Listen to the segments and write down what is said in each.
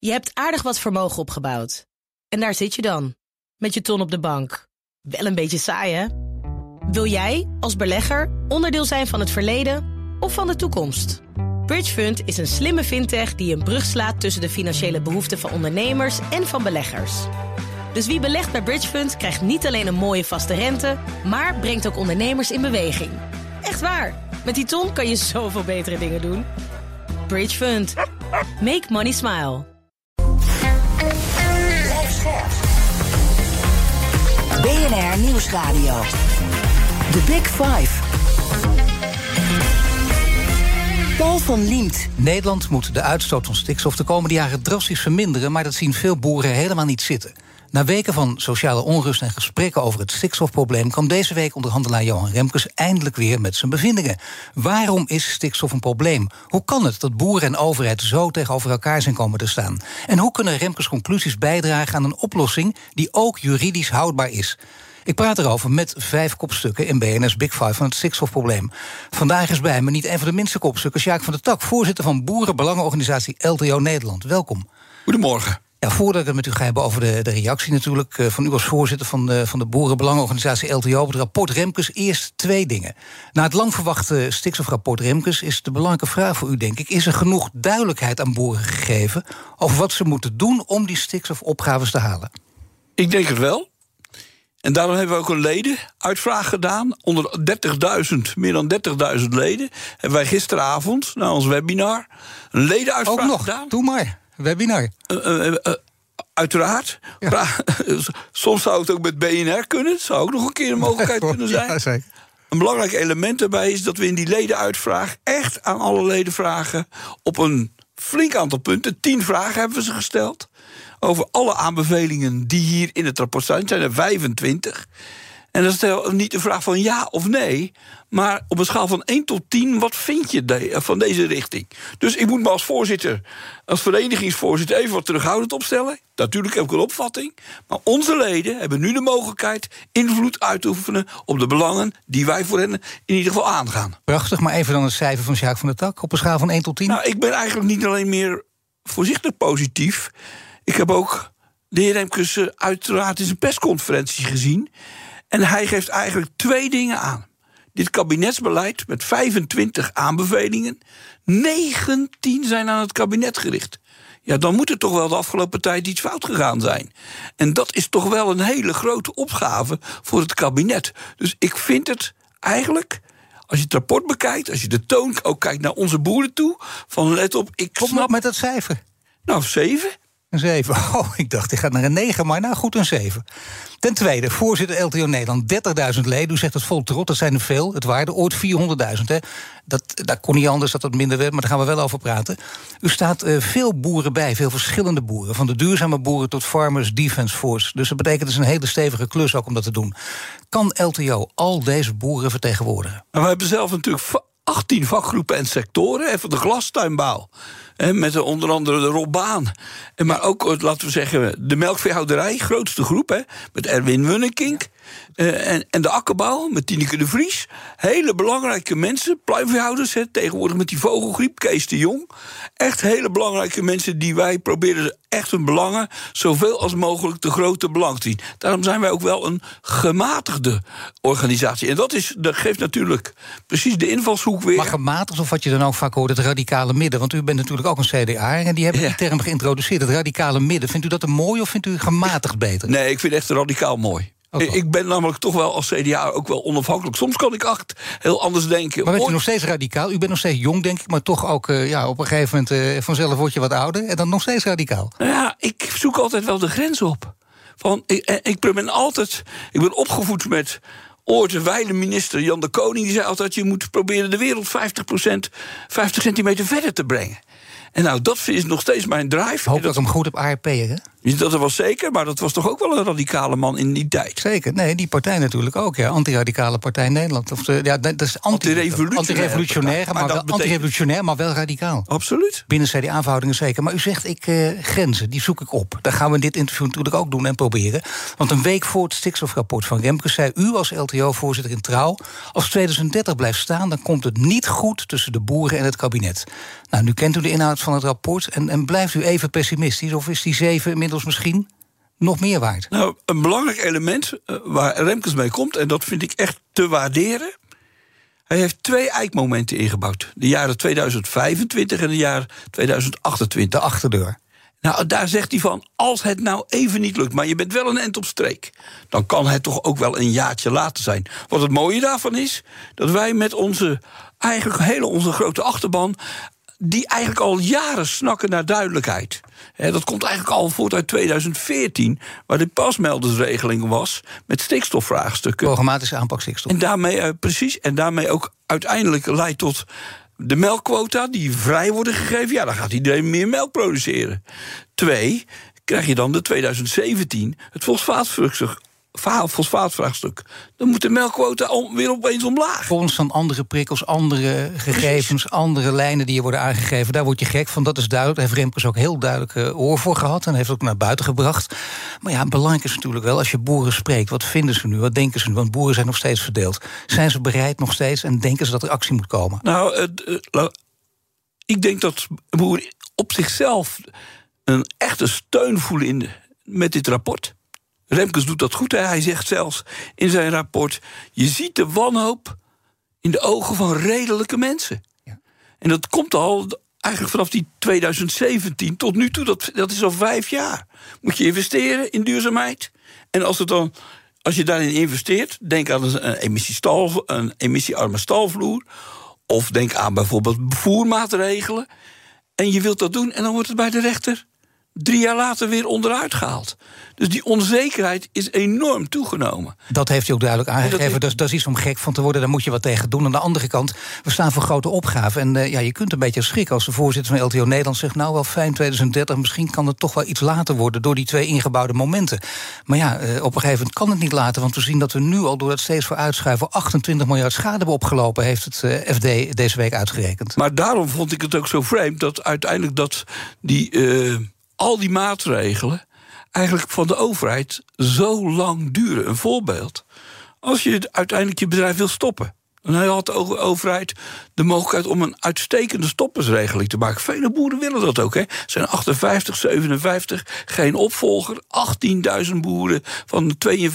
Je hebt aardig wat vermogen opgebouwd. En daar zit je dan, met je ton op de bank. Wel een beetje saai, hè? Wil jij, als belegger, onderdeel zijn van het verleden of van de toekomst? Bridgefund is een slimme fintech die een brug slaat tussen de financiële behoeften van ondernemers en van beleggers. Dus wie belegt bij Bridgefund krijgt niet alleen een mooie vaste rente, maar brengt ook ondernemers in beweging. Echt waar, met die ton kan je zoveel betere dingen doen. Bridgefund. Make money smile. BNR Nieuwsradio. The Big Five. Paul van Liemt. Nederland moet de uitstoot van stikstof de komende jaren drastisch verminderen, maar dat zien veel boeren helemaal niet zitten. Na weken van sociale onrust en gesprekken over het stikstofprobleem kwam deze week onderhandelaar Johan Remkes eindelijk weer met zijn bevindingen. Waarom is stikstof een probleem? Hoe kan het dat boeren en overheid zo tegenover elkaar zijn komen te staan? En hoe kunnen Remkes conclusies bijdragen aan een oplossing die ook juridisch houdbaar is? Ik praat erover met 5 kopstukken in BNR's Big Five van het stikstofprobleem. Vandaag is bij me niet een van de minste kopstukken, Sjaak van der Tak, voorzitter van boerenbelangenorganisatie LTO Nederland. Welkom. Goedemorgen. Ja, voordat ik het met u ga hebben over de reactie natuurlijk van u als voorzitter van de boerenbelangenorganisatie LTO op het rapport Remkes, eerst 2 dingen. Na het lang verwachte stikstofrapport Remkes is de belangrijke vraag voor u, denk ik, is er genoeg duidelijkheid aan boeren gegeven over wat ze moeten doen om die stikstofopgaves te halen? Ik denk het wel. En daarom hebben we ook een ledenuitvraag gedaan. Onder 30.000, meer dan 30.000 leden, hebben wij gisteravond, na ons webinar, een ledenuitvraag ook nog gedaan. Doe maar, webinar. Uiteraard. Ja. Soms zou het ook met BNR kunnen. Het zou ook nog een keer een mogelijkheid kunnen zijn. Ja, zeker. Een belangrijk element daarbij is dat we in die ledenuitvraag echt aan alle leden vragen op een flink aantal punten. 10 vragen hebben we ze gesteld. Over alle aanbevelingen die hier in het rapport zijn. Het zijn er 25. En dat is niet een vraag van ja of nee, maar op een schaal van 1 tot 10... wat vind je van deze richting? Dus ik moet me als voorzitter, als verenigingsvoorzitter, even wat terughoudend opstellen. Natuurlijk heb ik een opvatting. Maar onze leden hebben nu de mogelijkheid invloed uit te oefenen op de belangen die wij voor hen in ieder geval aangaan. Prachtig, maar even dan het cijfer van Sjaak van der Tak op een schaal van 1 tot 10. Nou, ik ben eigenlijk niet alleen meer voorzichtig positief. Ik heb ook de heer Remkes uiteraard in zijn persconferentie gezien. En hij geeft eigenlijk 2 dingen aan. Dit kabinetsbeleid met 25 aanbevelingen, 19 zijn aan het kabinet gericht. Ja, dan moet er toch wel de afgelopen tijd iets fout gegaan zijn. En dat is toch wel een hele grote opgave voor het kabinet. Dus ik vind het eigenlijk, als je het rapport bekijkt, als je de toon ook kijkt naar onze boeren toe, van let op, ik snap. Kom op met dat cijfer. Nou, 7. Een 7. Oh, ik dacht, ik ga naar een 9, maar nou goed, een 7. Ten tweede, voorzitter LTO Nederland, 30.000 leden. U zegt het vol trots, dat zijn er veel. Het waren er ooit 400.000, hè. Dat kon niet anders dat het minder werd, maar daar gaan we wel over praten. U staat veel boeren bij, veel verschillende boeren. Van de duurzame boeren tot Farmers Defence Force. Dus dat betekent, het is een hele stevige klus ook om dat te doen. Kan LTO al deze boeren vertegenwoordigen? Nou, we hebben zelf natuurlijk 18 vakgroepen en sectoren. Even de glastuinbouw. Met onder andere de Rob Baan. Maar ook, laten we zeggen, de melkveehouderij, grootste groep. Met Erwin Wunnekink. En de akkerbouw, met Tineke de Vries. Hele belangrijke mensen, pluimveehouders. Tegenwoordig met die vogelgriep, Kees de Jong. Echt hele belangrijke mensen die wij proberen echt hun belangen zoveel als mogelijk te grote belang te zien. Daarom zijn wij ook wel een gematigde organisatie. En dat geeft natuurlijk precies de invalshoek weer. Maar gematigd, of wat je dan ook vaak hoort, het radicale midden. Want u bent natuurlijk ook een CDA en die hebben die term geïntroduceerd. Het radicale midden. Vindt u dat een mooi of vindt u gematigd beter? Nee, ik vind echt radicaal mooi. Ik ben namelijk toch wel als CDA ook wel onafhankelijk. Soms kan ik heel anders denken. Maar bent u nog steeds radicaal? U bent nog steeds jong, denk ik, maar toch ook op een gegeven moment vanzelf word je wat ouder en dan nog steeds radicaal. Nou ja, ik zoek altijd wel de grens op. Ik ben opgevoed met ooit de wijle minister Jan de Koning, die zei altijd, je moet proberen de wereld 50 centimeter verder te brengen. En nou, dat is nog steeds mijn drive. Hoop dat ik hem goed heb ARP'er, hè? Dat was zeker, maar dat was toch ook wel een radicale man in die tijd. Zeker, nee, die partij natuurlijk ook, ja. Anti-radicale partij Nederland. Dat is anti-revolutionair, maar wel radicaal. Absoluut. Binnen CDA-verhoudingen zeker. Maar u zegt, grenzen, die zoek ik op. Dat gaan we in dit interview natuurlijk ook doen en proberen. Want een week voor het stikstofrapport van Remkes zei u als LTO-voorzitter in Trouw: als 2030 blijft staan, dan komt het niet goed tussen de boeren en het kabinet. Nou, nu kent u de inhoud van het rapport en blijft u even pessimistisch? Of is die 7 inmiddels misschien nog meer waard? Nou, een belangrijk element waar Remkes mee komt, en dat vind ik echt te waarderen. Hij heeft 2 eikmomenten ingebouwd. De jaren 2025 en de jaren 2028. De achterdeur. Nou, daar zegt hij van, als het nou even niet lukt, maar je bent wel een end op streek, dan kan het toch ook wel een jaartje later zijn. Wat het mooie daarvan is, dat wij met onze grote achterban, die eigenlijk al jaren snakken naar duidelijkheid. Dat komt eigenlijk al voort uit 2014, waar de pasmeldersregeling was met stikstofvraagstukken. Programmatische aanpak stikstof. En daarmee, precies, en daarmee ook uiteindelijk leidt tot de melkquota die vrij worden gegeven. Ja, dan gaat iedereen meer melk produceren. 2, krijg je dan de 2017 het fosfaatvraagstuk. Dan moet de melkquota weer opeens omlaag. Volgens van andere prikkels, andere gegevens, precies, andere lijnen die je worden aangegeven. Daar word je gek van, dat is duidelijk. Daar heeft Remkes ook heel duidelijk oor voor gehad en heeft ook naar buiten gebracht. Maar ja, belangrijk is natuurlijk wel, als je boeren spreekt, wat vinden ze nu, wat denken ze nu? Want boeren zijn nog steeds verdeeld. Zijn ze bereid nog steeds en denken ze dat er actie moet komen? Nou, ik denk dat boeren op zichzelf een echte steun voelen met dit rapport. Remkes doet dat goed. Hij zegt zelfs in zijn rapport: je ziet de wanhoop in de ogen van redelijke mensen. Ja. En dat komt al eigenlijk vanaf die 2017 tot nu toe. Dat is al 5 jaar. Moet je investeren in duurzaamheid. En als je daarin investeert, denk aan een emissiearme stalvloer, of denk aan bijvoorbeeld voermaatregelen. En je wilt dat doen en dan wordt het bij de rechter 3 jaar later weer onderuit gehaald. Dus die onzekerheid is enorm toegenomen. Dat heeft hij ook duidelijk aangegeven. Dat is iets om gek van te worden, daar moet je wat tegen doen. Aan de andere kant, we staan voor grote opgaven. En je kunt een beetje schrikken als de voorzitter van LTO Nederland zegt: nou, wel fijn 2030, misschien kan het toch wel iets later worden door die 2 ingebouwde momenten. Maar ja, op een gegeven moment kan het niet later, want we zien dat we nu al door dat steeds voor uitschuiven 28 miljard schade hebben opgelopen, heeft het FD deze week uitgerekend. Maar daarom vond ik het ook zo vreemd dat uiteindelijk al die maatregelen eigenlijk van de overheid zo lang duren. Een voorbeeld: als je uiteindelijk je bedrijf wil stoppen, dan had de overheid de mogelijkheid om een uitstekende stoppersregeling te maken. Vele boeren willen dat ook. Hè. Zijn 58, 57, geen opvolger. 18.000 boeren van de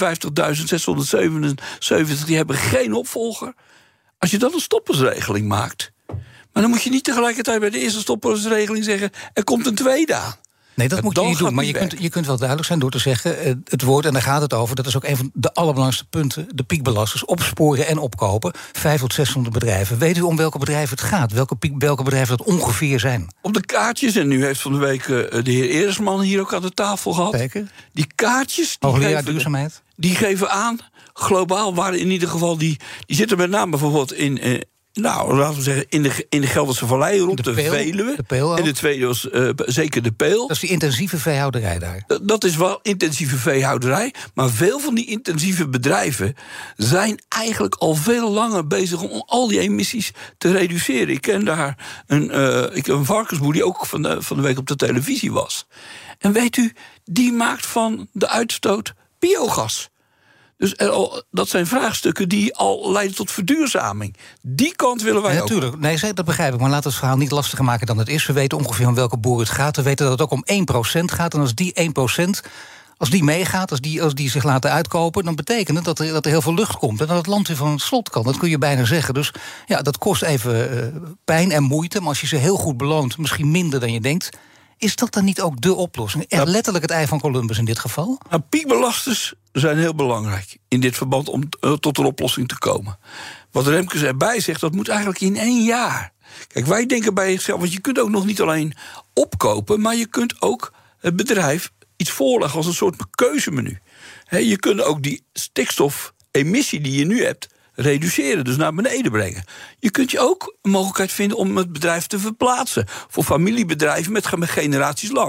52.677, die hebben geen opvolger. Als je dan een stoppersregeling maakt, maar dan moet je niet tegelijkertijd bij de eerste stoppersregeling zeggen: er komt een tweede aan. Nee, dat moet je niet doen, maar je kunt wel duidelijk zijn door te zeggen, het woord, en daar gaat het over, dat is ook een van de allerbelangrijkste punten, de piekbelasters, opsporen en opkopen, 500 tot 600 bedrijven. Weet u om welke bedrijven het gaat? Welke bedrijven dat ongeveer zijn? Op de kaartjes, en nu heeft van de week de heer Eresman hier ook aan de tafel gehad. Zeker. Die kaartjes, duurzaamheid, die geven aan, globaal, waar in ieder geval die zitten met name bijvoorbeeld in laten we zeggen, in de Gelderse Vallei, rond de Veluwe. De Peel ook. En de tweede was zeker de Peel. Dat is die intensieve veehouderij daar. Dat is wel intensieve veehouderij. Maar veel van die intensieve bedrijven zijn eigenlijk al veel langer bezig om al die emissies te reduceren. Ik ken daar een varkensboer die ook van de week op de televisie was. En weet u, die maakt van de uitstoot biogas. Dus dat zijn vraagstukken die al leiden tot verduurzaming. Die kant willen wij ook. Natuurlijk, nee, dat begrijp ik. Maar laten we het verhaal niet lastiger maken dan het is. We weten ongeveer om welke boeren het gaat. We weten dat het ook om 1% gaat. En als die 1%, als die meegaat, als die zich laten uitkopen, dan betekent het dat er heel veel lucht komt. En dat het land weer van het slot kan. Dat kun je bijna zeggen. Dus ja, dat kost even pijn en moeite. Maar als je ze heel goed beloont, misschien minder dan je denkt, is dat dan niet ook de oplossing? Letterlijk het ei van Columbus in dit geval? Nou, piekbelasters zijn heel belangrijk in dit verband om tot een oplossing te komen. Wat Remkes erbij zegt, dat moet eigenlijk in 1 jaar. Kijk, wij denken bij jezelf, want je kunt ook nog niet alleen opkopen, maar je kunt ook het bedrijf iets voorleggen als een soort keuzemenu. Je kunt ook die stikstofemissie die je nu hebt reduceren, dus naar beneden brengen. Je kunt je ook een mogelijkheid vinden om het bedrijf te verplaatsen. Voor familiebedrijven met generaties lang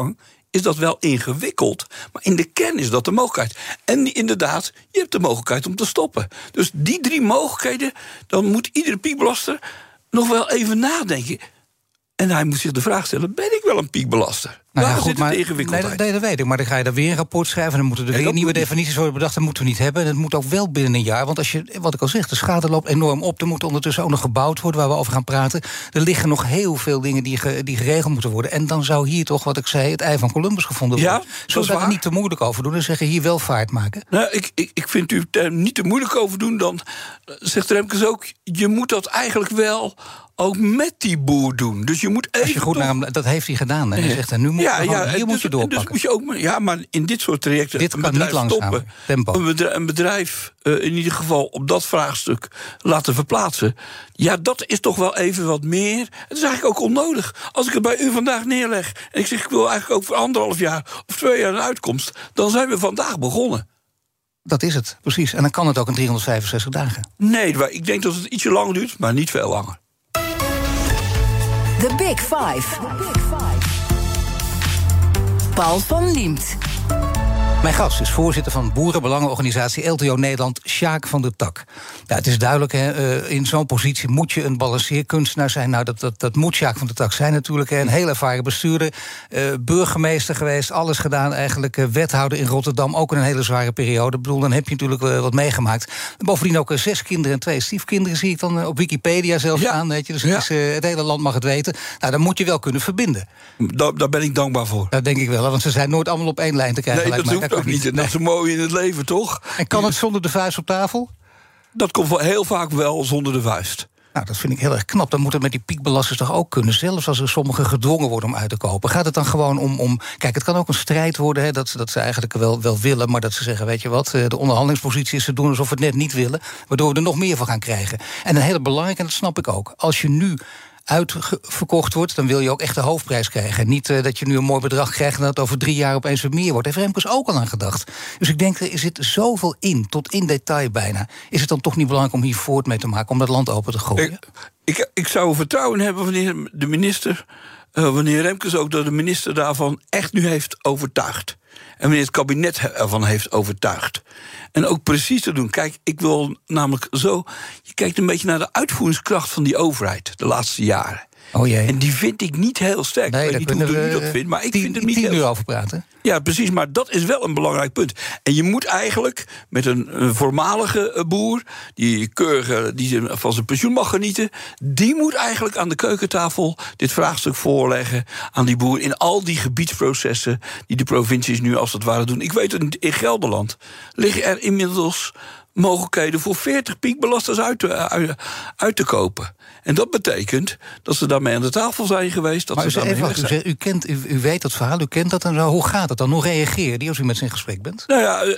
is dat wel ingewikkeld. Maar in de kern is dat de mogelijkheid. En inderdaad, je hebt de mogelijkheid om te stoppen. Dus die 3 mogelijkheden, dan moet iedere piekbelaster nog wel even nadenken. En hij moet zich de vraag stellen, ben ik wel een piekbelaster? Waar zit het ingewikkeldheid? Nee, dat weet ik. Maar dan ga je daar weer een rapport schrijven. Dan moeten er weer nieuwe definities worden bedacht. Dat moeten we niet hebben. En het moet ook wel binnen een jaar. Want als je, wat ik al zeg, de schade loopt enorm op. Er moet ondertussen ook nog gebouwd worden, waar we over gaan praten. Er liggen nog heel veel dingen die geregeld moeten worden. En dan zou hier toch, wat ik zei, het ei van Columbus gevonden worden. Zullen we daar niet te moeilijk over doen en zeggen, hier wel vaart maken? Nou, ik vind u er niet te moeilijk over doen. Dan zegt Remkes ook, je moet dat eigenlijk wel ook met die boer doen. Dus je moet even. Als je goed naar hem, dat heeft hij gedaan. En hij zegt, nu moet hier moet je doorpakken. Dus moet je ook, maar in dit soort trajecten. Dit kan niet langzamer. Tempo. Een bedrijf in ieder geval op dat vraagstuk laten verplaatsen. Ja, dat is toch wel even wat meer. Het is eigenlijk ook onnodig. Als ik het bij u vandaag neerleg en ik zeg, ik wil eigenlijk ook voor 1,5 jaar of 2 jaar een uitkomst, dan zijn we vandaag begonnen. Dat is het, precies. En dan kan het ook in 365 dagen. Nee, ik denk dat het ietsje langer duurt, maar niet veel langer. The Big Five. Paul van Liemt. Mijn gast is voorzitter van boerenbelangenorganisatie LTO Nederland, Sjaak van der Tak. Ja, het is duidelijk, in zo'n positie moet je een balanceerkunstenaar zijn. Nou, dat moet Sjaak van der Tak zijn natuurlijk. Een heel ervaren bestuurder, burgemeester geweest, alles gedaan eigenlijk. Wethouder in Rotterdam, ook in een hele zware periode. Ik bedoel, dan heb je natuurlijk wat meegemaakt. Bovendien ook 6 kinderen en 2 stiefkinderen, zie ik dan op Wikipedia zelfs aan. Weet je. Dus het hele land mag het weten. Nou, dan moet je wel kunnen verbinden. Daar ben ik dankbaar voor. Dat denk ik wel, want ze zijn nooit allemaal op één lijn te krijgen. Nee, dat hoeft ook niet. Dat is mooi in het leven, toch? En kan het zonder de vuist op tafel? Dat komt wel heel vaak wel zonder de vuist. Nou, dat vind ik heel erg knap. Dan moet het met die piekbelasters toch ook kunnen. Zelfs als er sommigen gedwongen worden om uit te kopen. Gaat het dan gewoon om kijk, het kan ook een strijd worden, dat ze eigenlijk wel willen, maar dat ze zeggen, weet je wat, de onderhandelingspositie is te doen alsof we het net niet willen, waardoor we er nog meer van gaan krijgen. En een hele belangrijke, en dat snap ik ook, als je nu uitverkocht wordt, dan wil je ook echt de hoofdprijs krijgen. Niet dat je nu een mooi bedrag krijgt en dat het over 3 jaar opeens weer meer wordt. Daar heeft Remkes ook al aan gedacht. Dus ik denk, er zit zoveel in, tot in detail bijna. Is het dan toch niet belangrijk om hier voort mee te maken, om dat land open te gooien? Ik zou vertrouwen hebben wanneer de minister, wanneer Remkes ook, dat de minister daarvan echt nu heeft overtuigd. En wanneer het kabinet ervan heeft overtuigd. En ook precies te doen. Kijk, ik wil namelijk zo. Je kijkt een beetje naar de uitvoeringskracht van die overheid de laatste jaren. Oh jee. En die vind ik niet heel sterk. Nee, ik weet niet hoe u dat vindt, maar ik vind het niet heel 10 uur over praten. Ja, precies, maar dat is wel een belangrijk punt. En je moet eigenlijk met een voormalige boer, die keurige, die van zijn pensioen mag genieten, die moet eigenlijk aan de keukentafel dit vraagstuk voorleggen aan die boer in al die gebiedsprocessen die de provincies nu als het ware doen. Ik weet het, in Gelderland liggen er inmiddels mogelijkheden voor 40 piekbelasters uit te kopen. En dat betekent dat ze daarmee aan de tafel zijn geweest. Dat maar ze daarmee weg zijn. U weet dat verhaal, u kent dat en zo. Hoe gaat het dan? Hoe reageert die als u met ze in gesprek bent? Nou ja,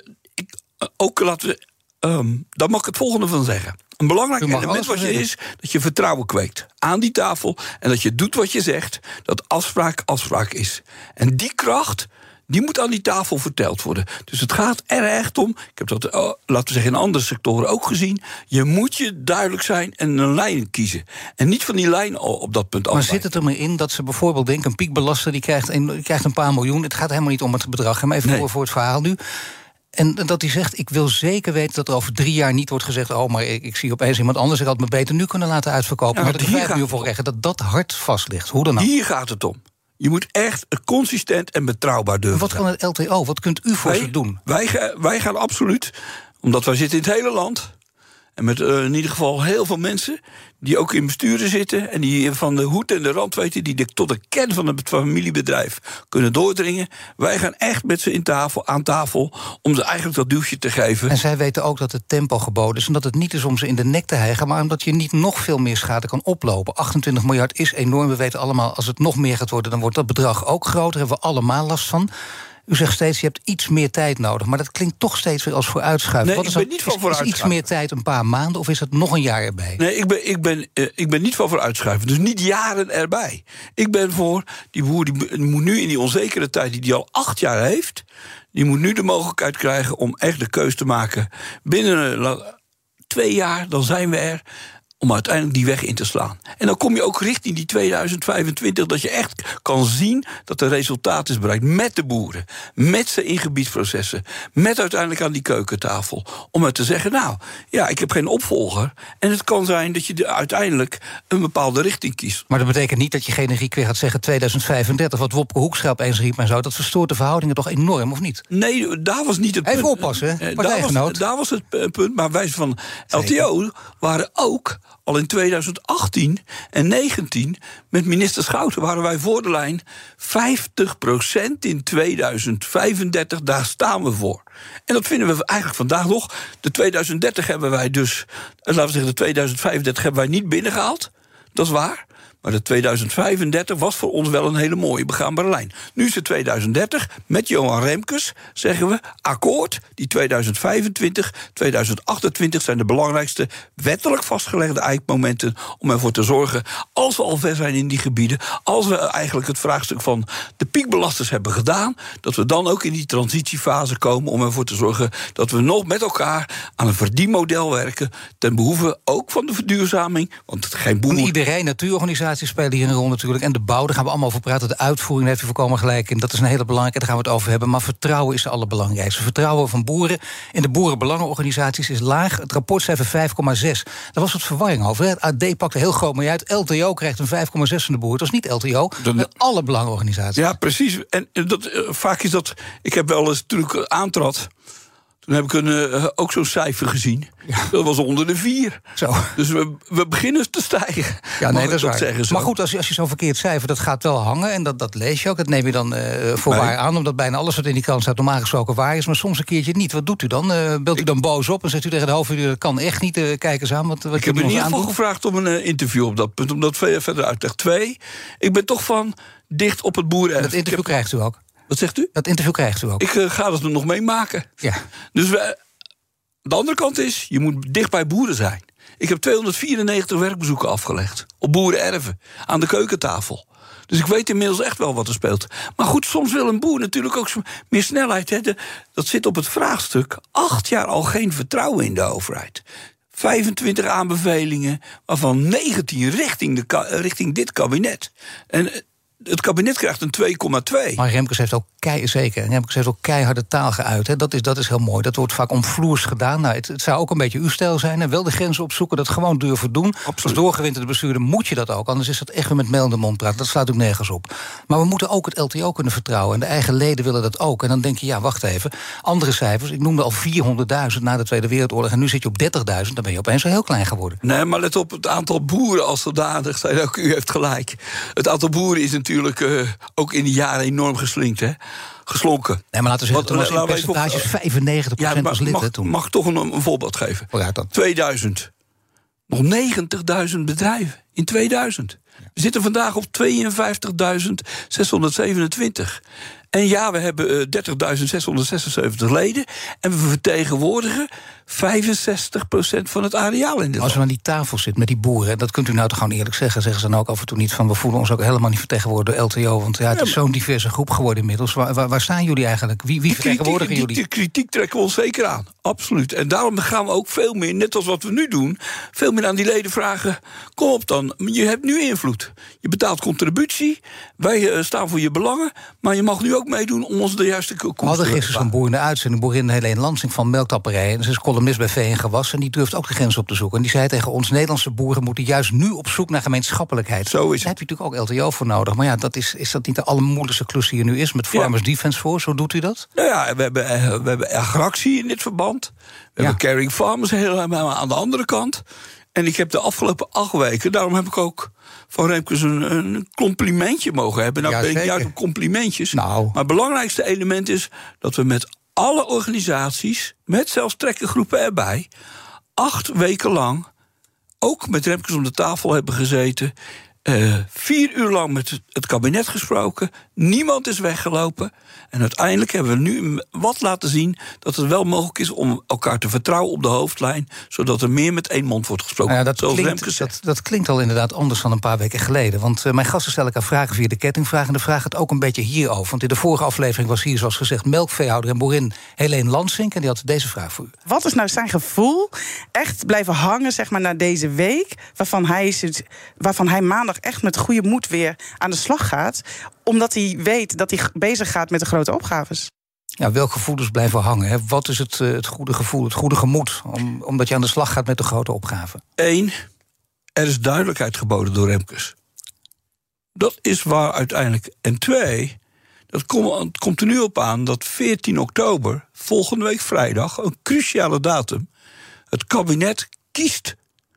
daar mag ik het volgende van zeggen. Een belangrijk element wat je is dat je vertrouwen kweekt aan die tafel en dat je doet wat je zegt, dat afspraak is. En die kracht, die moet aan die tafel verteld worden. Dus het gaat er echt om, ik heb dat, laten we zeggen, in andere sectoren ook gezien, je moet je duidelijk zijn en een lijn kiezen. En niet van die lijn op dat punt af. Maar zit het er maar in dat ze bijvoorbeeld denken, een piekbelaster die krijgt een paar miljoen, het gaat helemaal niet om het bedrag, maar even voor het verhaal nu. En dat hij zegt, ik wil zeker weten dat er over 3 jaar niet wordt gezegd, oh, maar ik zie opeens iemand anders, ik had me beter nu kunnen laten uitverkopen. Maar dat ik 5 uur voor rechten, dat hard vast ligt. Hoe dan ook? Hier gaat het om. Je moet echt consistent en betrouwbaar durven. Wat kan het LTO? Wat kunt u voor ze doen? Wij gaan absoluut, omdat wij zitten in het hele land, en met in ieder geval heel veel mensen die ook in besturen zitten en die van de hoed en de rand weten, die tot de kern van het familiebedrijf kunnen doordringen. Wij gaan echt met ze aan tafel om ze eigenlijk dat duwtje te geven. En zij weten ook dat het tempo geboden is en dat het niet is om ze in de nek te hijgen, maar omdat je niet nog veel meer schade kan oplopen. 28 miljard is enorm. We weten allemaal, als het nog meer gaat worden, dan wordt dat bedrag ook groter. Daar hebben we allemaal last van. U zegt steeds, je hebt iets meer tijd nodig. Maar dat klinkt toch steeds weer als vooruitschuiven. Nee, ik ben niet van vooruitschuiven. Is iets meer tijd een paar maanden of is het nog een jaar erbij? Nee, ik ben niet van vooruitschuiven. Dus niet jaren erbij. Ik ben voor, die boer die moet nu in die onzekere tijd die al 8 jaar heeft, die moet nu de mogelijkheid krijgen om echt de keus te maken. Binnen 2 jaar, dan zijn we er. om uiteindelijk die weg in te slaan. En dan kom je ook richting die 2025... dat je echt kan zien dat er resultaat is bereikt met de boeren, met ze in gebiedsprocessen, met uiteindelijk aan die keukentafel, om er te zeggen, nou, ja, ik heb geen opvolger. En het kan zijn dat je uiteindelijk een bepaalde richting kiest. Maar dat betekent niet dat je generiek weer gaat zeggen 2035... wat Wopke Hoekstra opeens riep en zo. Dat verstoort de verhoudingen toch enorm, of niet? Nee, daar was niet het punt. Even oppassen, hè? Daar was het punt, maar wij van LTO waren ook al in 2018 en 2019... met minister Schouten waren wij voor de lijn 50% in 2035, daar staan we voor. En dat vinden we eigenlijk vandaag nog. De 2030 hebben wij dus, laten we zeggen, de 2035 hebben wij niet binnengehaald. Dat is waar. Maar de 2035 was voor ons wel een hele mooie begaanbare lijn. Nu is het 2030, met Johan Remkes zeggen we, akkoord, die 2025, 2028 zijn de belangrijkste wettelijk vastgelegde eikmomenten om ervoor te zorgen, als we al ver zijn in die gebieden, als we eigenlijk het vraagstuk van de piekbelasters hebben gedaan, dat we dan ook in die transitiefase komen om ervoor te zorgen dat we nog met elkaar aan een verdienmodel werken, ten behoeve ook van de verduurzaming, want geen boer... Iedereen, natuurorganisaties spelen hier een rol natuurlijk. En de bouw, daar gaan we allemaal over praten. De uitvoering heeft u voorkomen gelijk in. Dat is een hele belangrijke, daar gaan we het over hebben. Maar vertrouwen is het allerbelangrijkste. Vertrouwen van boeren in de boerenbelangenorganisaties is laag. Het rapportcijfer 5,6. Daar was wat verwarring over. Het AD pakte heel groot mee uit. LTO krijgt een 5,6 van de boeren. Dat is niet LTO, maar alle belangenorganisaties. Ja, precies. En vaak is dat... Ik heb wel eens, toen ik aantrad, toen heb ik ook zo'n cijfer gezien. Ja. Dat was onder de 4. Zo. Dus we beginnen te stijgen. Ja, nee, dat is waar. Zeggen, maar goed, als je zo'n verkeerd cijfer, dat gaat wel hangen. En dat lees je ook. Dat neem je dan voor waar aan. Omdat bijna alles wat in die krant staat normaal gesproken waar is. Maar soms een keertje niet. Wat doet u dan? Belt u dan boos op en zegt u tegen de hoofdredacteur, dat kan echt niet. Kijk eens aan. Wat ik heb in ieder geval gevraagd om een interview op dat punt. Om dat verder uit te leggen. 2, ik ben toch van dicht op het boerenerf. Dat interview krijgt u ook. Wat zegt u? Dat interview krijgt u ook. Ik ga dat er nog meemaken. Ja. Dus de andere kant is, je moet dicht bij boeren zijn. Ik heb 294 werkbezoeken afgelegd. Op boerenerven, aan de keukentafel. Dus ik weet inmiddels echt wel wat er speelt. Maar goed, soms wil een boer natuurlijk ook meer snelheid. Hè. Dat zit op het vraagstuk. 8 jaar al geen vertrouwen in de overheid. 25 aanbevelingen, waarvan 19 richting dit kabinet. En het kabinet krijgt een 2,2. Maar Remkes heeft ook Remkes heeft ook keiharde taal geuit. Hè. Dat is heel mooi. Dat wordt vaak omvloers gedaan. Nou, het zou ook een beetje uw stijl zijn. En wel de grenzen opzoeken, dat gewoon durven doen. Absoluut. Als doorgewinterde bestuurder moet je dat ook. Anders is dat echt weer met meel in de mond praten. Dat slaat ook nergens op. Maar we moeten ook het LTO kunnen vertrouwen. En de eigen leden willen dat ook. En dan denk je, ja, wacht even. Andere cijfers, ik noemde al 400.000 na de Tweede Wereldoorlog. En nu zit je op 30.000. Dan ben je opeens wel heel klein geworden. Nee, maar let op, het aantal boeren als zodanig zijn ook, u heeft gelijk. Het aantal boeren is natuurlijk ook in die jaren enorm geslonken. Nee, maar laten we zeggen, toen was in percentages 95% als lid. Mag ik toch een voorbeeld geven? Oh ja, dat. 2000. Nog 90.000 bedrijven in 2000. Ja. We zitten vandaag op 52.627. En ja, we hebben 30.676 leden. En we vertegenwoordigen 65% van het areaal in dit Als we land. aan die tafel zitten met die boeren, dat kunt u nou toch gewoon eerlijk zeggen. Zeggen ze dan ook af en toe niet van, we voelen ons ook helemaal niet vertegenwoordigd door LTO. Want ja, het is zo'n diverse groep geworden inmiddels. Waar staan jullie eigenlijk? Wie vertegenwoordigen jullie? Die kritiek trekken we ons zeker aan. Absoluut. En daarom gaan we ook veel meer, net als wat we nu doen, veel meer aan die leden vragen. Kom op dan, je hebt nu invloed. Je betaalt contributie. Wij staan voor je belangen. Maar je mag nu ook meedoen om ons de juiste koers te We hadden gisteren zo'n boer in de uitzending, boerin Helene Lansing van Melktapperij. En ze is columnist bij Vee en Gewas. En die durft ook de grens op te zoeken. En die zei tegen ons, Nederlandse boeren moeten juist nu op zoek naar gemeenschappelijkheid. Zo is het. Daar heb je natuurlijk ook LTO voor nodig. Maar ja, is dat niet de allermoeilijkste klus die er nu is met Farmers Defence Force? Hoe doet u dat? Nou ja, we hebben agractie in dit verband. We hebben Caring Farmers helemaal aan de andere kant. En ik heb de afgelopen 8 weken, daarom heb ik ook van Remkes een complimentje mogen hebben. Nou, ben ik juist op complimentjes. Nou. Maar het belangrijkste element is dat we met alle organisaties, met zelfs trekkergroepen erbij, 8 weken lang ook met Remkes om de tafel hebben gezeten 4 uur lang met het kabinet gesproken. Niemand is weggelopen. En uiteindelijk hebben we nu wat laten zien dat het wel mogelijk is om elkaar te vertrouwen op de hoofdlijn, zodat er meer met één mond wordt gesproken. Nou ja, dat klinkt al inderdaad anders dan een paar weken geleden. Want mijn gasten stellen elkaar vragen via de kettingvraag. En de vraag gaat ook een beetje hierover. Want in de vorige aflevering was hier, zoals gezegd, melkveehouder en boerin Helene Lansink. En die had deze vraag voor u. Wat is nou zijn gevoel echt blijven hangen, zeg maar, na deze week, waarvan hij maandag echt met goede moed weer aan de slag gaat, omdat hij weet dat hij bezig gaat met de grote opgaves? Ja, welke gevoelens blijven hangen? Hè? Wat is het goede gevoel, het goede gemoed, omdat je aan de slag gaat met de grote opgave? 1, er is duidelijkheid geboden door Remkes. Dat is waar uiteindelijk. En 2, het komt er nu op aan dat 14 oktober, volgende week vrijdag, een cruciale datum, het kabinet kiest.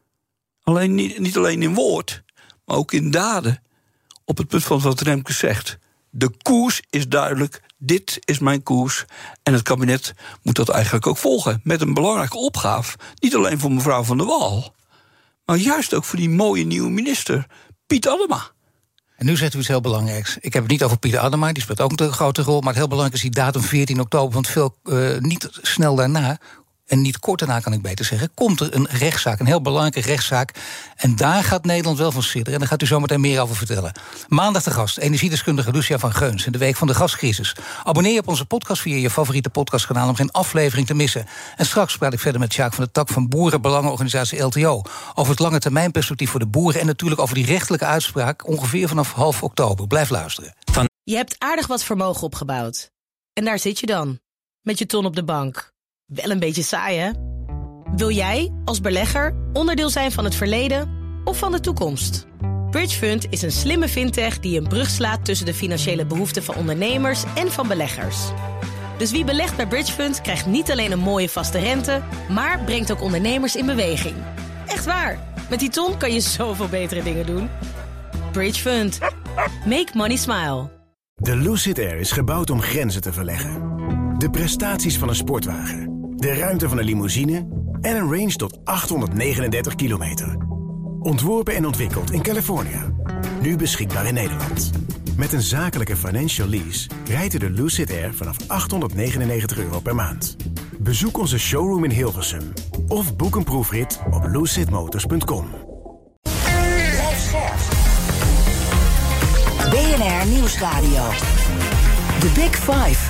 Niet alleen in woord, maar ook in daden, op het punt van wat Remkes zegt. De koers is duidelijk, dit is mijn koers. En het kabinet moet dat eigenlijk ook volgen. Met een belangrijke opgave, niet alleen voor mevrouw Van der Wal, maar juist ook voor die mooie nieuwe minister, Piet Adema. En nu zegt u iets heel belangrijks. Ik heb het niet over Pieter Adema, die speelt ook een grote rol, maar het heel belangrijk is die datum 14 oktober... want niet snel daarna, en niet kort daarna kan ik beter zeggen, komt er een rechtszaak, een heel belangrijke rechtszaak. En daar gaat Nederland wel van sidderen. En daar gaat u zo meteen meer over vertellen. Maandag de gast, energiedeskundige Lucia van Geuns in de week van de gascrisis. Abonneer je op onze podcast via je favoriete podcastkanaal om geen aflevering te missen. En straks praat ik verder met Sjaak van der Tak van boerenbelangenorganisatie LTO over het lange termijnperspectief voor de boeren en natuurlijk over die rechterlijke uitspraak ongeveer vanaf half oktober. Blijf luisteren. Je hebt aardig wat vermogen opgebouwd. En daar zit je dan, met je ton op de bank. Wel een beetje saai, hè? Wil jij, als belegger, onderdeel zijn van het verleden of van de toekomst? Bridgefund is een slimme fintech die een brug slaat tussen de financiële behoeften van ondernemers en van beleggers. Dus wie belegt bij Bridgefund krijgt niet alleen een mooie vaste rente, maar brengt ook ondernemers in beweging. Echt waar, met die ton kan je zoveel betere dingen doen. Bridgefund. Make money smile. De Lucid Air is gebouwd om grenzen te verleggen. De prestaties van een sportwagen, de ruimte van een limousine en een range tot 839 kilometer. Ontworpen en ontwikkeld in Californië. Nu beschikbaar in Nederland. Met een zakelijke financial lease rijdt u de Lucid Air vanaf €899 per maand. Bezoek onze showroom in Hilversum of boek een proefrit op lucidmotors.com. BNR Nieuwsradio. The Big Five.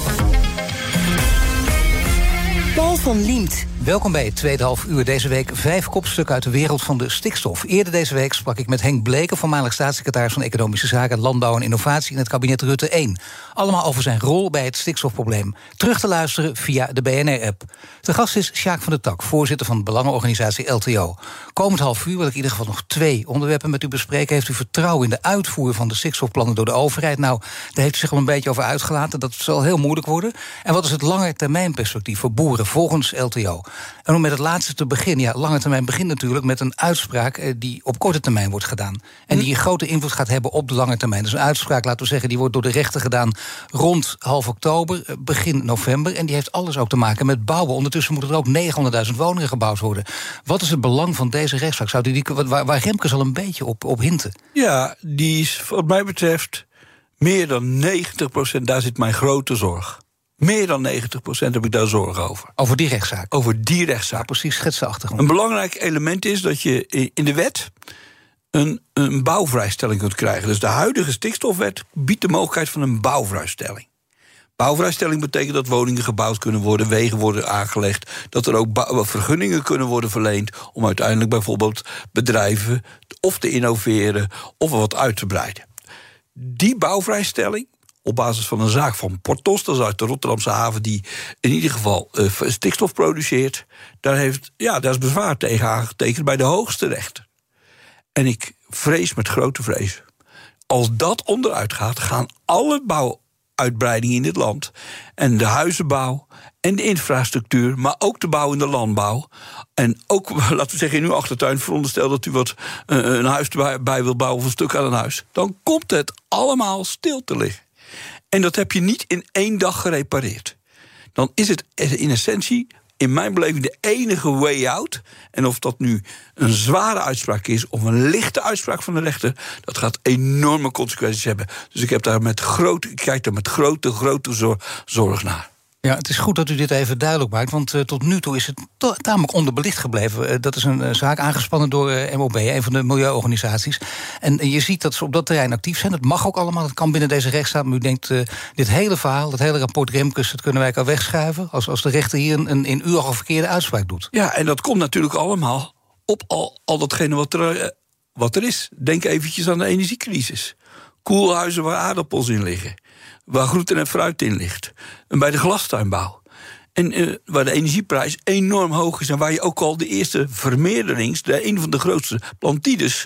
Paul van Liemt. Welkom bij het tweede half uur. Deze week 5 kopstukken uit de wereld van de stikstof. Eerder deze week sprak ik met Henk Bleker, voormalig staatssecretaris van Economische Zaken, Landbouw en Innovatie in het kabinet Rutte 1. Allemaal over zijn rol bij het stikstofprobleem. Terug te luisteren via de BNR-app. De gast is Sjaak van der Tak, voorzitter van de belangenorganisatie LTO. Komend half uur wil ik in ieder geval nog 2 onderwerpen met u bespreken. Heeft u vertrouwen in de uitvoer van de stikstofplannen door de overheid? Nou, daar heeft u zich al een beetje over uitgelaten. Dat zal heel moeilijk worden. En wat is het langetermijnperspectief voor boeren volgens LTO? En om met het laatste te beginnen, ja, lange termijn begint natuurlijk met een uitspraak die op korte termijn wordt gedaan. En die een grote invloed gaat hebben op de lange termijn. Dus een uitspraak, laten we zeggen, die wordt door de rechter gedaan rond half oktober, begin november. En die heeft alles ook te maken met bouwen. Ondertussen moeten er ook 900.000 woningen gebouwd worden. Wat is het belang van deze rechtszaak? Zou die, waar Remkes al een beetje op hinten? Ja, die is wat mij betreft meer dan 90%, daar zit mijn grote zorg. Meer dan 90% heb ik daar zorgen over. Over die rechtszaak? Over die rechtszaak. Ja, precies, schets de achtergrond. Een belangrijk element is dat je in de wet een bouwvrijstelling kunt krijgen. Dus de huidige stikstofwet biedt de mogelijkheid van een bouwvrijstelling. Bouwvrijstelling betekent dat woningen gebouwd kunnen worden, wegen worden aangelegd, dat er ook vergunningen kunnen worden verleend om uiteindelijk bijvoorbeeld bedrijven of te innoveren of wat uit te breiden. Die bouwvrijstelling, op basis van een zaak van Portos, dat is uit de Rotterdamse haven, die in ieder geval stikstof produceert, daar is bezwaar tegen aangetekend bij de hoogste rechter. En ik vrees met grote vrees, als dat onderuit gaat, gaan alle bouwuitbreidingen in dit land en de huizenbouw en de infrastructuur, maar ook de bouw in de landbouw, en ook, laten we zeggen, in uw achtertuin, veronderstel dat u een huis erbij wilt bouwen of een stuk aan een huis, dan komt het allemaal stil te liggen. En dat heb je niet in 1 dag gerepareerd. Dan is het in essentie in mijn beleving de enige way out. En of dat nu een zware uitspraak is of een lichte uitspraak van de rechter, dat gaat enorme consequenties hebben. Dus ik kijk daar met grote zorg naar. Ja, het is goed dat u dit even duidelijk maakt, want tot nu toe is het tamelijk onderbelicht gebleven. Dat is een zaak aangespannen door MOB, een van de milieuorganisaties. En je ziet dat ze op dat terrein actief zijn. Dat mag ook allemaal, dat kan binnen deze rechtsstaat. Maar u denkt, dit hele verhaal, dat hele rapport Remkes, dat kunnen wij al wegschuiven als de rechter hier een in uw ogen verkeerde uitspraak doet. Ja, en dat komt natuurlijk allemaal op al datgene wat er is. Denk eventjes aan de energiecrisis. Koelhuizen waar aardappels in liggen, waar groente en fruit in ligt. En bij de glastuinbouw. En waar de energieprijs enorm hoog is. En waar je ook al de eerste vermeerderings, een van de grootste plantides,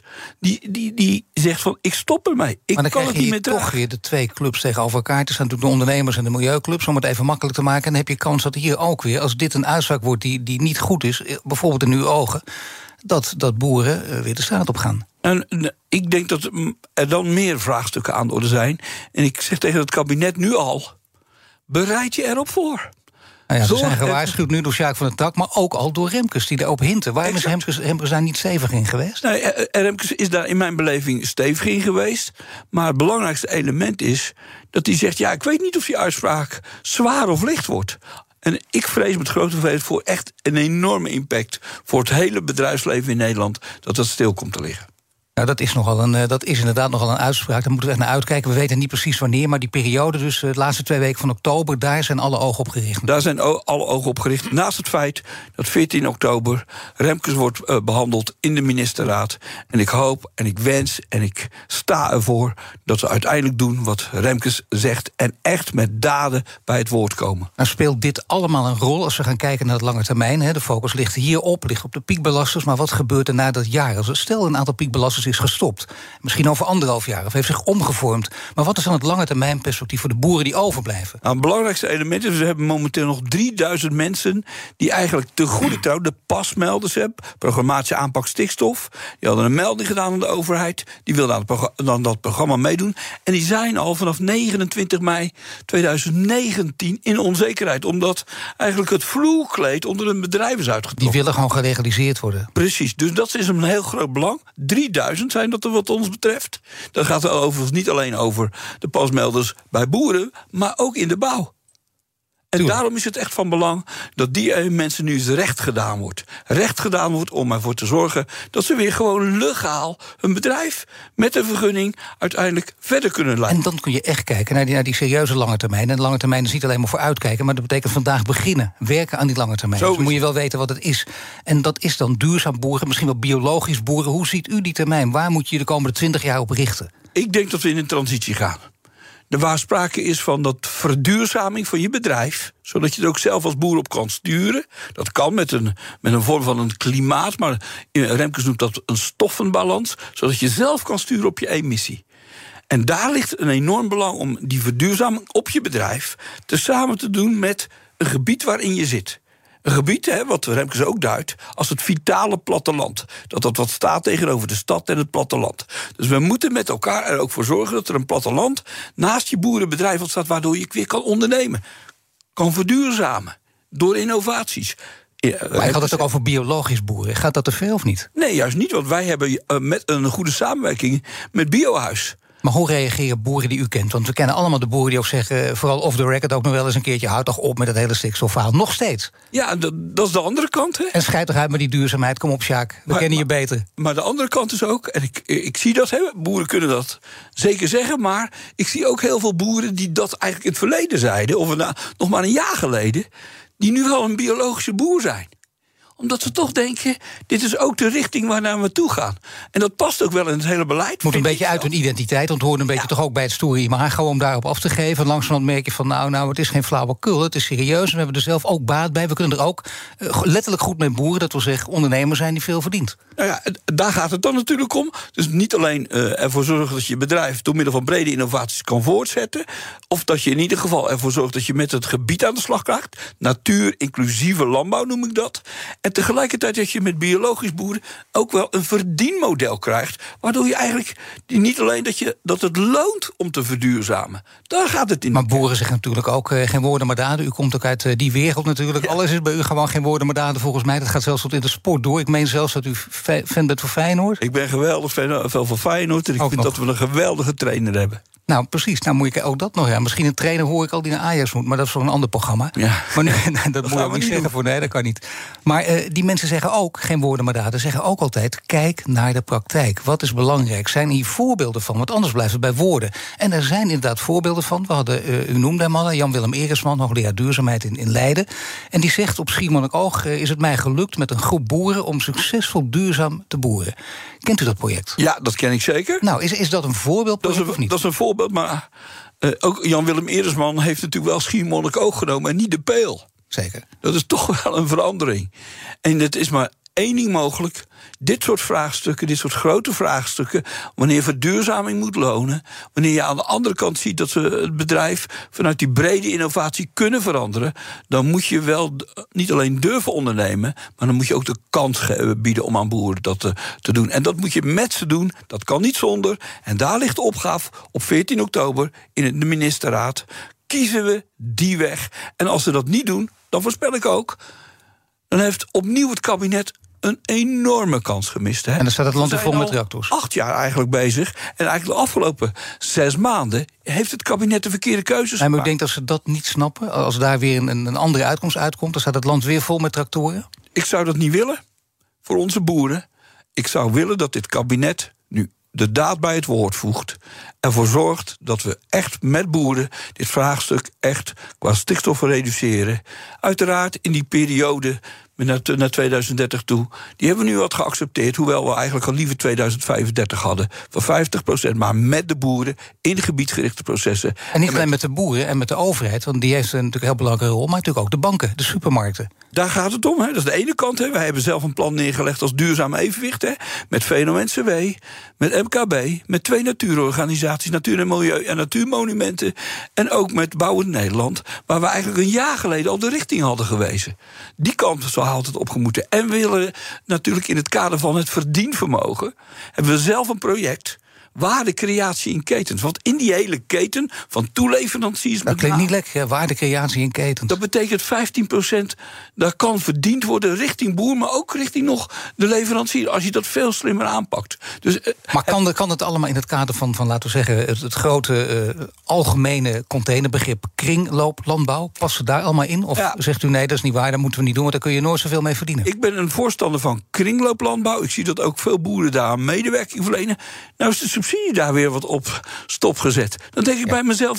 die zegt van, ik stop ermee. Ik kan het niet meer terug. Toch weer de twee clubs tegenover elkaar. Het zijn natuurlijk de ondernemers en de milieuclubs, om het even makkelijk te maken. En dan heb je kans dat hier ook weer, als dit een uitspraak wordt die niet goed is, bijvoorbeeld in uw ogen, dat boeren weer de straat op gaan. En ik denk dat er dan meer vraagstukken aan de orde zijn. En ik zeg tegen het kabinet nu al, bereid je erop voor. Nou ja, ze zijn gewaarschuwd nu door Sjaak van der Tak, maar ook al door Remkes, die daarop hinten. Waarom is Remkes daar niet stevig in geweest? Nee, Remkes is daar in mijn beleving stevig in geweest. Maar het belangrijkste element is dat hij zegt, ja, ik weet niet of die uitspraak zwaar of licht wordt. En ik vrees met grote vervelend voor echt een enorme impact voor het hele bedrijfsleven in Nederland, dat stil komt te liggen. Nou, dat is inderdaad nogal een uitspraak. Daar moeten we echt naar uitkijken. We weten niet precies wanneer, maar die periode, dus de laatste 2 weken van oktober, daar zijn alle ogen op gericht. Daar zijn alle ogen op gericht. Naast het feit dat 14 oktober Remkes wordt behandeld in de ministerraad. En ik hoop en ik wens en ik sta ervoor dat we uiteindelijk doen wat Remkes zegt en echt met daden bij het woord komen. Nou, speelt dit allemaal een rol als we gaan kijken naar het lange termijn? De focus ligt hierop, ligt op de piekbelasters. Maar wat gebeurt er na dat jaar? Stel een aantal piekbelasters is gestopt. Misschien over 1,5 jaar of heeft zich omgevormd. Maar wat is dan het lange termijn perspectief voor de boeren die overblijven? Nou, het belangrijkste element is, we hebben momenteel nog 3000 mensen die eigenlijk te goede trouw de pasmelders hebben, programmatische aanpak stikstof. Die hadden een melding gedaan aan de overheid. Die wilden aan dat programma meedoen. En die zijn al vanaf 29 mei 2019 in onzekerheid, omdat eigenlijk het vloerkleed onder een bedrijf is uitgetrokken. Die willen gewoon gelegaliseerd worden. Precies, dus dat is een heel groot belang. 3000 zijn dat er wat ons betreft. Dat gaat er overigens niet alleen over de pasmelders bij boeren, maar ook in de bouw. En daarom is het echt van belang dat die mensen nu eens recht gedaan wordt. Recht gedaan wordt om ervoor te zorgen dat ze weer gewoon legaal hun bedrijf met een vergunning uiteindelijk verder kunnen leiden. En dan kun je echt kijken naar die serieuze lange termijn. En de lange termijn is niet alleen maar voor uitkijken, maar dat betekent vandaag beginnen. Werken aan die lange termijn. Dus moet je wel weten wat het is. En dat is dan duurzaam boeren, misschien wel biologisch boeren. Hoe ziet u die termijn? Waar moet je de komende 20 jaar op richten? Ik denk dat we in een transitie gaan. Waar sprake is van dat verduurzaming van je bedrijf, zodat je het ook zelf als boer op kan sturen. Dat kan met een vorm van een klimaat, maar Remkes noemt dat een stoffenbalans, zodat je zelf kan sturen op je emissie. En daar ligt een enorm belang om die verduurzaming op je bedrijf samen te doen met een gebied waarin je zit. Een gebied, wat Remkes ook duidt, als het vitale platteland. Dat wat staat tegenover de stad en het platteland. Dus we moeten met elkaar er ook voor zorgen dat er een platteland naast je boerenbedrijf ontstaat, waardoor je weer kan ondernemen. Kan verduurzamen. Door innovaties. Maar gaat het ook over biologisch boeren? Gaat dat te veel of niet? Nee, juist niet, want wij hebben met een goede samenwerking met Biohuis. Maar hoe reageren boeren die u kent? Want we kennen allemaal de boeren die ook zeggen, vooral off the record ook nog wel eens een keertje, houd toch op met het hele stikstofverhaal. Nog steeds. Ja, dat is de andere kant. Hè? En schijt toch uit met die duurzaamheid. Kom op, Sjaak, we kennen je beter. Maar de andere kant is ook, en ik zie dat, boeren kunnen dat zeker zeggen, maar ik zie ook heel veel boeren die dat eigenlijk in het verleden zeiden, of nog maar een jaar geleden, die nu wel een biologische boer zijn. Omdat ze toch denken, dit is ook de richting waarnaar we toe gaan. En dat past ook wel in het hele beleid. Moet een beetje uit hun identiteit, want het hoort een beetje toch ook bij het stoere imago om daarop af te geven. Langzamerhand merk je van, nou, het is geen flauwekul, het is serieus. En we hebben er zelf ook baat bij. We kunnen er ook letterlijk goed mee boeren. Dat wil zeggen, ondernemers zijn die veel verdient. Nou ja, daar gaat het dan natuurlijk om. Dus niet alleen ervoor zorgen dat je bedrijf door middel van brede innovaties kan voortzetten, of dat je in ieder geval ervoor zorgt dat je met het gebied aan de slag krijgt. Natuur, inclusieve landbouw noem ik dat. En tegelijkertijd dat je met biologisch boeren ook wel een verdienmodel krijgt, waardoor je eigenlijk niet alleen dat het loont om te verduurzamen. Daar gaat het in. Maar boeren zeggen natuurlijk ook geen woorden maar daden. U komt ook uit die wereld natuurlijk. Ja. Alles is bij u gewoon geen woorden maar daden volgens mij. Dat gaat zelfs tot in de sport door. Ik meen zelfs dat u fan bent voor Feyenoord. Ik ben geweldig fan van Feyenoord. En ik vind dat we een geweldige trainer hebben. Nou, precies. Nou moet ik ook dat nog. Ja. Misschien een trainer hoor ik al die naar Ajax moet, maar dat is voor een ander programma. Ja. Maar nu, dat moet ik niet zeggen voor. Nee, dat kan niet. Maar die mensen zeggen ook, geen woorden maar daden, zeggen ook altijd, kijk naar de praktijk. Wat is belangrijk? Zijn hier voorbeelden van? Want anders blijft het bij woorden. En er zijn inderdaad voorbeelden van. We hadden, u noemde hem al, Jan-Willem Eresman, hoogleraar duurzaamheid in Leiden. En die zegt, op Schiermonnikoog is het mij gelukt met een groep boeren om succesvol duurzaam te boeren. Kent u dat project? Ja, dat ken ik zeker. Nou, is dat een voorbeeldproject of niet? Dat is een voorbeeld, maar ook Jan-Willem Eresman heeft natuurlijk wel Schiermonnikoog genomen en niet de Peel. Zeker. Dat is toch wel een verandering. En het is maar één ding mogelijk. Dit soort vraagstukken, dit soort grote vraagstukken, wanneer verduurzaming moet lonen, wanneer je aan de andere kant ziet dat ze het bedrijf vanuit die brede innovatie kunnen veranderen, dan moet je wel niet alleen durven ondernemen, maar dan moet je ook de kans bieden om aan boeren dat te doen. En dat moet je met ze doen, dat kan niet zonder. En daar ligt de opgave op 14 oktober in de ministerraad. Kiezen we die weg. En als ze dat niet doen, dan voorspel ik ook, dan heeft opnieuw het kabinet een enorme kans gemist. Hè? En dan staat het land er vol met reactors. 8 jaar eigenlijk bezig. En eigenlijk de afgelopen 6 maanden heeft het kabinet de verkeerde keuzes gemaakt. Maar u denkt dat ze dat niet snappen? Als daar weer een andere uitkomst uitkomt, dan staat het land weer vol met tractoren? Ik zou dat niet willen voor onze boeren. Ik zou willen dat dit kabinet nu de daad bij het woord voegt. Ervoor zorgt dat we echt met boeren dit vraagstuk echt qua stikstof reduceren. Uiteraard in die periode naar 2030 toe, die hebben we nu wat geaccepteerd, hoewel we eigenlijk al liever 2035 hadden. Van 50%, maar met de boeren in gebiedsgerichte processen. En niet alleen met de boeren en met de overheid, want die heeft natuurlijk een heel belangrijke rol, maar natuurlijk ook de banken, de supermarkten. Daar gaat het om. Hè. Dat is de ene kant. Hè. Wij hebben zelf een plan neergelegd als duurzaam evenwicht. Hè. Met VNO-NCW, met MKB, met 2 natuurorganisaties, Natuur en Milieu en Natuurmonumenten. En ook met Bouwend Nederland, waar we eigenlijk een jaar geleden al de richting hadden gewezen. Die kant zou altijd opgemoeten. En we willen natuurlijk in het kader van het verdienvermogen, hebben we zelf een project, waardecreatie in ketens. Want in die hele keten van toeleveranciers, dat klinkt niet lekker, waardecreatie in ketens. Dat betekent 15%, daar kan verdiend worden richting boer, maar ook richting nog de leverancier, als je dat veel slimmer aanpakt. Dus, maar kan het allemaal in het kader van laten we zeggen, het grote algemene containerbegrip kringlooplandbouw? Passen daar allemaal in? Of zegt u nee, dat is niet waar, dat moeten we niet doen, want daar kun je nooit zoveel mee verdienen? Ik ben een voorstander van kringlooplandbouw. Ik zie dat ook veel boeren daar medewerking verlenen. Nou is de subsidie daar weer wat op stopgezet. Dan denk ik bij mezelf,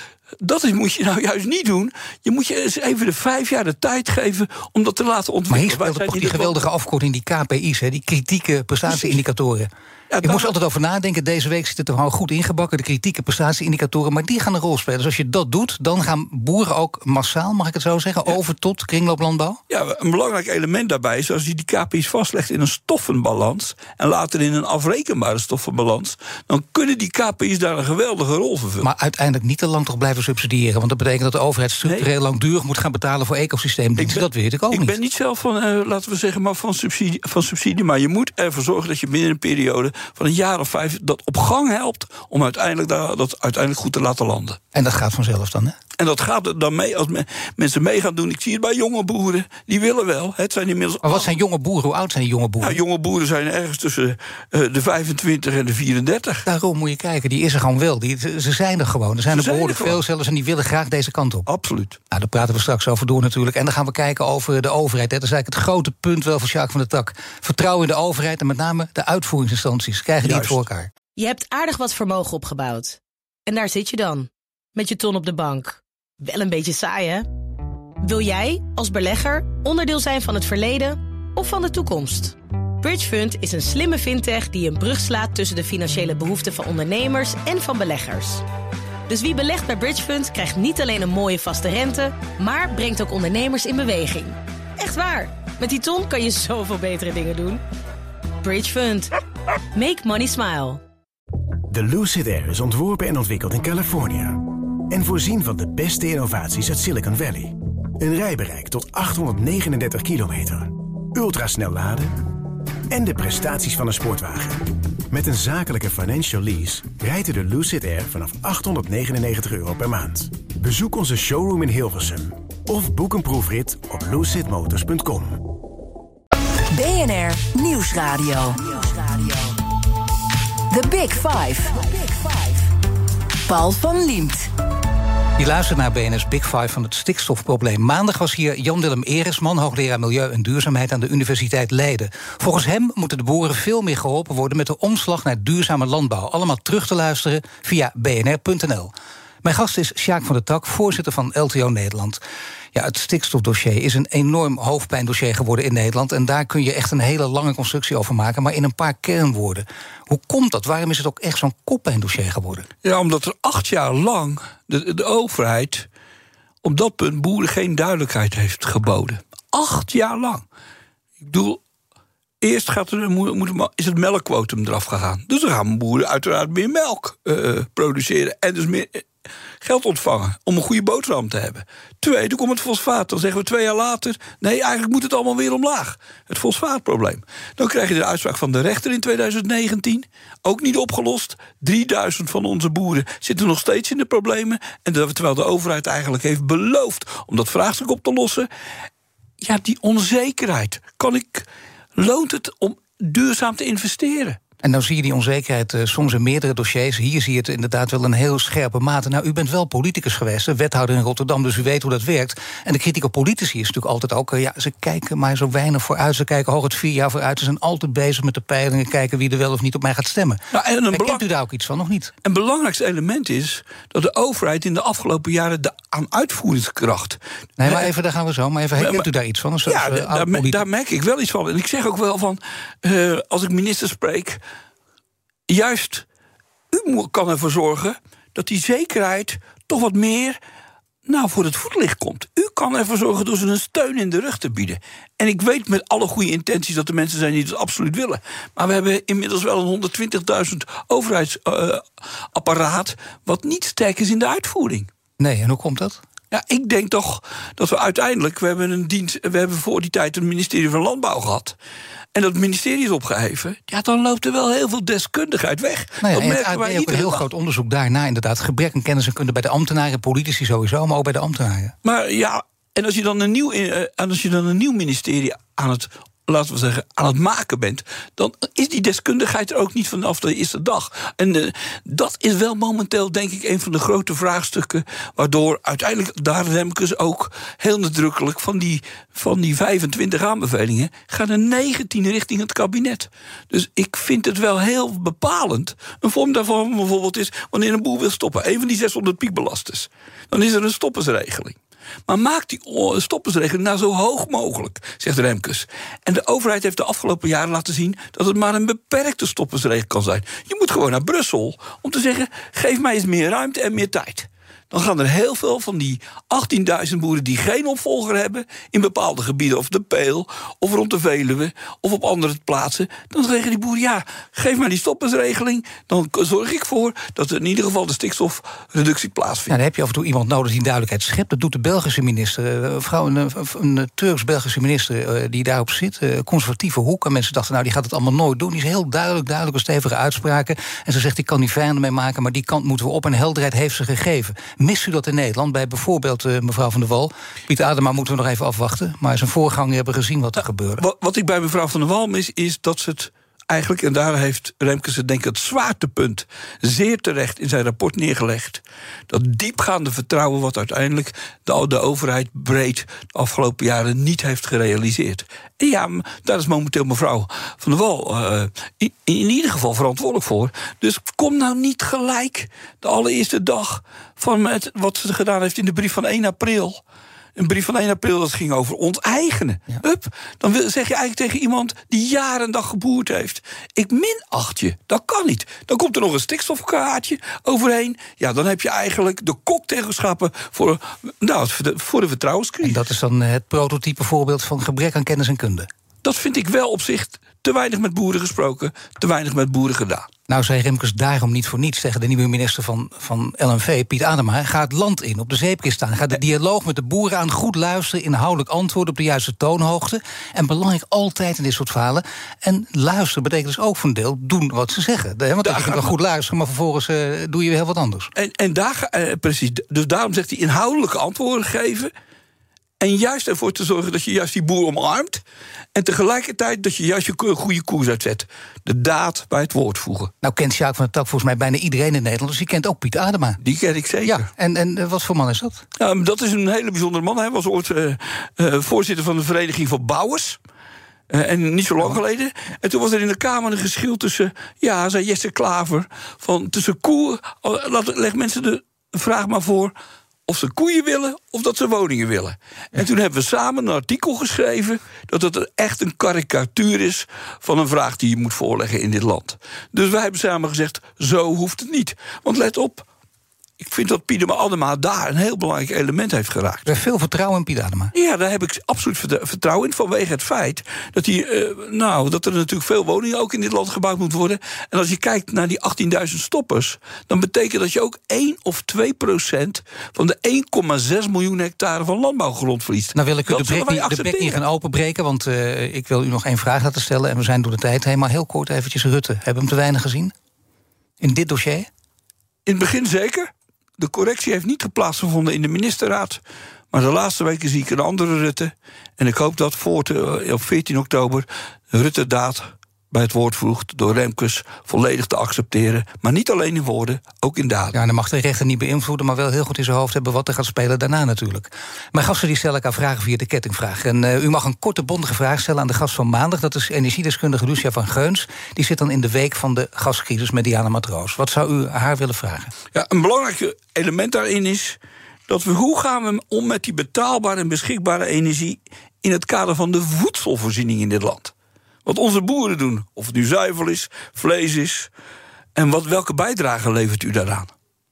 dat moet je nou juist niet doen. Je moet je eens even de 5 jaar de tijd geven om dat te laten ontwikkelen. Maar hier speelt toch die geweldige afkorting, die KPI's, die kritieke prestatieindicatoren. Ja, ik moest altijd over nadenken. Deze week zit het er gewoon goed ingebakken, de kritieke prestatieindicatoren, maar die gaan een rol spelen. Dus als je dat doet, dan gaan boeren ook massaal, mag ik het zo zeggen, over tot kringlooplandbouw? Ja, een belangrijk element daarbij is, als je die KPI's vastlegt in een stoffenbalans en later in een afrekenbare stoffenbalans, dan kunnen die KPI's daar een geweldige rol vervullen. Maar uiteindelijk niet te lang toch blijven subsidiëren, want dat betekent dat de overheid structureel langdurig moet gaan betalen voor ecosysteemdiensten. Dat weet ik ook niet. Ik ben niet zelf van, laten we zeggen, maar van subsidie, maar je moet ervoor zorgen dat je binnen een periode van een jaar of 5 dat op gang helpt om uiteindelijk goed te laten landen. En dat gaat vanzelf dan, hè? En dat gaat dan mee als mensen mee gaan doen. Ik zie het bij jonge boeren, die willen wel. Het zijn inmiddels. Maar wat zijn jonge boeren? Hoe oud zijn die jonge boeren? Nou, jonge boeren zijn ergens tussen de 25 en de 34. Daarom moet je kijken, die is er gewoon wel. Ze zijn er gewoon. Er zijn er behoorlijk veel zelfs en die willen graag deze kant op. Absoluut. Nou, daar praten we straks over door natuurlijk. En dan gaan we kijken over de overheid. Dat is eigenlijk het grote punt wel van Sjaak van der Tak. Vertrouwen in de overheid en met name de uitvoeringsinstanties. Krijgen die het voor elkaar? Je hebt aardig wat vermogen opgebouwd. En daar zit je dan, met je ton op de bank. Wel een beetje saai, hè? Wil jij, als belegger, onderdeel zijn van het verleden of van de toekomst? Bridgefund is een slimme fintech die een brug slaat tussen de financiële behoeften van ondernemers en van beleggers. Dus wie belegt bij Bridgefund krijgt niet alleen een mooie vaste rente, maar brengt ook ondernemers in beweging. Echt waar, met die ton kan je zoveel betere dingen doen. Bridgefund. Make money smile. De Lucid Air is ontworpen en ontwikkeld in Californië en voorzien van de beste innovaties uit Silicon Valley. Een rijbereik tot 839 kilometer. ultrasnel laden en de prestaties van een sportwagen. Met een zakelijke financial lease rijdt u de Lucid Air vanaf €899 per maand. Bezoek onze showroom in Hilversum of boek een proefrit op lucidmotors.com. BNR Nieuwsradio. The Big Five. Paul van Liemt. Je luistert naar BNR's Big Five van het stikstofprobleem. Maandag was hier Jan-Willem Eresman, hoogleraar Milieu en Duurzaamheid aan de Universiteit Leiden. Volgens hem moeten de boeren veel meer geholpen worden met de omslag naar duurzame landbouw. Allemaal terug te luisteren via bnr.nl. Mijn gast is Sjaak van der Tak, voorzitter van LTO Nederland. Ja, het stikstofdossier is een enorm hoofdpijndossier geworden in Nederland. En daar kun je echt een hele lange constructie over maken, maar in een paar kernwoorden. Hoe komt dat? Waarom is het ook echt zo'n koppijndossier geworden? Ja, omdat er 8 jaar lang de overheid op dat punt boeren geen duidelijkheid heeft geboden. 8 jaar lang. Ik bedoel, eerst is het melkquotum eraf gegaan. Dus dan gaan boeren uiteraard meer melk produceren en dus meer geld ontvangen om een goede boterham te hebben. Tweede komt het fosfaat. Dan zeggen we 2 jaar later, nee, eigenlijk moet het allemaal weer omlaag. Het fosfaatprobleem. Dan krijg je de uitspraak van de rechter in 2019. Ook niet opgelost. 3000 van onze boeren zitten nog steeds in de problemen. En terwijl de overheid eigenlijk heeft beloofd om dat vraagstuk op te lossen. Ja, die onzekerheid. Loont het om duurzaam te investeren? En nou zie je die onzekerheid soms in meerdere dossiers. Hier zie je het inderdaad wel in heel scherpe mate. Nou, u bent wel politicus geweest, wethouder in Rotterdam, dus u weet hoe dat werkt. En de kritiek op politici is natuurlijk altijd ook, ze kijken maar zo weinig vooruit. Ze kijken hooguit 4 jaar vooruit. Ze zijn altijd bezig met de peilingen, kijken wie er wel of niet op mij gaat stemmen. Nou, herkent u daar ook iets van, of niet? Een belangrijkste element is dat de overheid in de afgelopen jaren aan uitvoeringskracht... Nee, maar even, daar gaan we zo. Maar even, herkent u daar iets van? Daar merk ik wel iets van. En ik zeg ook wel van, als ik ministers spreek, juist, u kan ervoor zorgen dat die zekerheid toch wat meer voor het voetlicht komt. U kan ervoor zorgen door ze een steun in de rug te bieden. En ik weet met alle goede intenties dat er mensen zijn die het absoluut willen. Maar we hebben inmiddels wel een 120.000 overheidsapparaat wat niet sterk is in de uitvoering. Nee, en hoe komt dat? Ja, ik denk toch dat we uiteindelijk... We hebben voor die tijd een ministerie van Landbouw gehad. En dat ministerie is opgeheven. Ja, dan loopt er wel heel veel deskundigheid weg. Nou ja, en het AD ook een heel groot onderzoek daarna, inderdaad. Gebrek aan kennis en kunde bij de ambtenaren, politici sowieso, maar ook bij de ambtenaren. Maar ja, en als je dan een nieuw ministerie aan het, laten we zeggen, aan het maken bent, dan is die deskundigheid er ook niet vanaf de eerste dag. En dat is wel momenteel, denk ik, een van de grote vraagstukken, waardoor uiteindelijk daar Remkes ook heel nadrukkelijk van die 25 aanbevelingen gaan er 19 richting het kabinet. Dus ik vind het wel heel bepalend. Een vorm daarvan bijvoorbeeld is, wanneer een boer wil stoppen, een van die 600 piekbelasters, dan is er een stoppersregeling. Maar maak die stoppersregeling nou zo hoog mogelijk, zegt Remkes. En de overheid heeft de afgelopen jaren laten zien dat het maar een beperkte stoppersregeling kan zijn. Je moet gewoon naar Brussel om te zeggen, geef mij eens meer ruimte en meer tijd. Dan gaan er heel veel van die 18.000 boeren die geen opvolger hebben in bepaalde gebieden, of de Peel, of rond de Veluwe, of op andere plaatsen. Dan zeggen die boeren, ja, geef mij die stoppersregeling, dan zorg ik voor dat er in ieder geval de stikstofreductie plaatsvindt. Ja, dan heb je af en toe iemand nodig die duidelijkheid schept. Dat doet de Belgische minister, een Turks-Belgische minister die daarop zit, conservatieve hoek. En mensen dachten, nou, die gaat het allemaal nooit doen. Die is heel duidelijke, stevige uitspraken. En ze zegt, ik kan die vijanden mee maken, maar die kant moeten we op. En helderheid heeft ze gegeven. Mist u dat in Nederland bij bijvoorbeeld mevrouw Van der Wal? Pieter Adema moeten we nog even afwachten. Maar zijn voorganger hebben gezien wat er gebeurde. Wat ik bij mevrouw Van der Wal mis, is dat ze het eigenlijk, en daar heeft Remkes het, denk ik, het zwaartepunt zeer terecht in zijn rapport neergelegd, dat diepgaande vertrouwen wat uiteindelijk de overheid breed de afgelopen jaren niet heeft gerealiseerd. En ja, daar is momenteel mevrouw Van der Wal in ieder geval verantwoordelijk voor. Dus kom nou niet gelijk de allereerste dag van wat ze gedaan heeft in de brief van 1 april... Een brief van 1 april, dat ging over onteigenen. Ja. Dan zeg je eigenlijk tegen iemand die jaren en dag geboerd heeft, ik minacht je. Dat kan niet. Dan komt er nog een stikstofkaartje overheen. Ja, dan heb je eigenlijk de cocktailschappen voor de vertrouwenscrisis. En dat is dan het prototype voorbeeld van gebrek aan kennis en kunde. dat vind ik wel op zich te weinig met boeren gesproken, te weinig met boeren gedaan. Nou zei Remkes daarom niet voor niets tegen de nieuwe minister van LNV, Piet Adema, ga het land in, op de zeepkist staan. Ga de dialoog met de boeren aan, goed luisteren, inhoudelijk antwoorden op de juiste toonhoogte. En belangrijk altijd in dit soort verhalen. En luisteren betekent dus ook voor een deel doen wat ze zeggen. Want je kunt wel goed luisteren, maar vervolgens doe je weer heel wat anders. En precies, dus daarom zegt hij inhoudelijke antwoorden geven. En juist ervoor te zorgen dat je juist die boer omarmt. En tegelijkertijd dat je juist je goede koers uitzet. De daad bij het woord voegen. Nou kent Sjaak van der Tak volgens mij bijna iedereen in Nederland. Dus die kent ook Piet Adema. Die ken ik zeker. Ja, en wat voor man is dat? Dat is een hele bijzondere man. Hij was ooit voorzitter van de Vereniging van Bouwers. En niet zo lang geleden. En toen was er in de Kamer een geschil tussen... zei Jesse Klaver, tussen koeien... Leg mensen de vraag maar voor... of ze koeien willen of dat ze woningen willen. En toen hebben we samen een artikel geschreven... dat het echt een karikatuur is van een vraag die je moet voorleggen in dit land. Dus wij hebben samen gezegd, zo hoeft het niet. Want let op, ik vind dat Piet Adema daar een heel belangrijk element heeft geraakt. Er is veel vertrouwen in Piet Adema. Ja, daar heb ik absoluut vertrouwen in. Vanwege het feit dat dat er natuurlijk veel woningen ook in dit land gebouwd moet worden. En als je kijkt naar die 18.000 stoppers, dan betekent dat je ook 1 of 2% van de 1,6 miljoen hectare van landbouwgrond verliest. Nou wil ik u de bek niet gaan openbreken, want ik wil u nog 1 vraag laten stellen. En we zijn door de tijd heen, maar heel kort eventjes Rutte. Hebben we hem te weinig gezien? In dit dossier? In het begin zeker. De correctie heeft niet plaatsgevonden in de ministerraad. Maar de laatste weken zie ik een andere Rutte. En ik hoop dat op 14 oktober Rutte daad bij het woord voegt... door Remkes volledig te accepteren. Maar niet alleen in woorden, ook in daden. Ja, dan mag de rechter niet beïnvloeden... maar wel heel goed in zijn hoofd hebben wat er gaat spelen daarna natuurlijk. Mijn gasten die stellen elkaar vragen via de kettingvraag. En u mag een korte, bondige vraag stellen aan de gast van maandag. Dat is energiedeskundige Lucia van Geuns. Die zit dan in de week van de gascrisis met Diana Matroos. Wat zou u haar willen vragen? Ja, een belangrijk element daarin is... hoe gaan we om met die betaalbare en beschikbare energie... in het kader van de voedselvoorziening in dit land? Wat onze boeren doen, of het nu zuivel is, vlees is... en welke bijdrage levert u daaraan?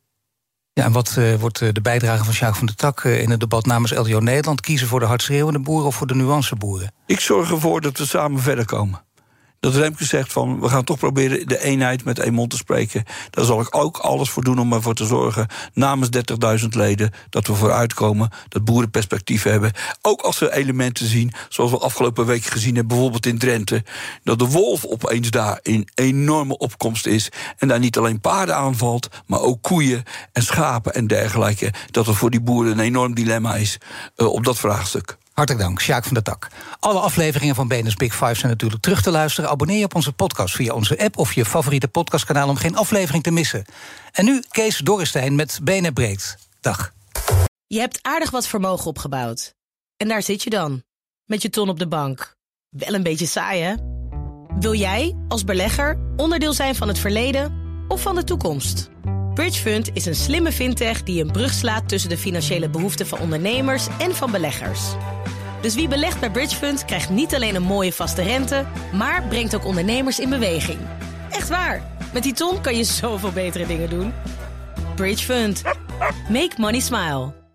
Ja, en wat wordt de bijdrage van Sjaak van der Tak in het debat namens LDO Nederland? Kiezen voor de hardschreeuwende boeren of voor de nuanceboeren? Ik zorg ervoor dat we samen verder komen. Dat Remkes zegt van, we gaan toch proberen de eenheid met één mond te spreken. Daar zal ik ook alles voor doen om ervoor te zorgen... namens 30.000 leden, dat we vooruitkomen... dat boeren perspectief hebben. Ook als we elementen zien, zoals we afgelopen week gezien hebben... bijvoorbeeld in Drenthe, dat de wolf opeens daar in enorme opkomst is... en daar niet alleen paarden aanvalt, maar ook koeien en schapen en dergelijke... dat het voor die boeren een enorm dilemma is op dat vraagstuk. Hartelijk dank, Sjaak van der Tak. Alle afleveringen van BNR's Big Five zijn natuurlijk terug te luisteren. Abonneer je op onze podcast via onze app of je favoriete podcastkanaal... om geen aflevering te missen. En nu Kees Dorrestein met BNR Breekt. Dag. Je hebt aardig wat vermogen opgebouwd. En daar zit je dan, met je ton op de bank. Wel een beetje saai, hè? Wil jij, als belegger, onderdeel zijn van het verleden of van de toekomst? Bridgefund is een slimme fintech die een brug slaat... tussen de financiële behoeften van ondernemers en van beleggers. Dus wie belegt bij Bridgefund krijgt niet alleen een mooie vaste rente... maar brengt ook ondernemers in beweging. Echt waar. Met die ton kan je zoveel betere dingen doen. Bridgefund. Make money smile.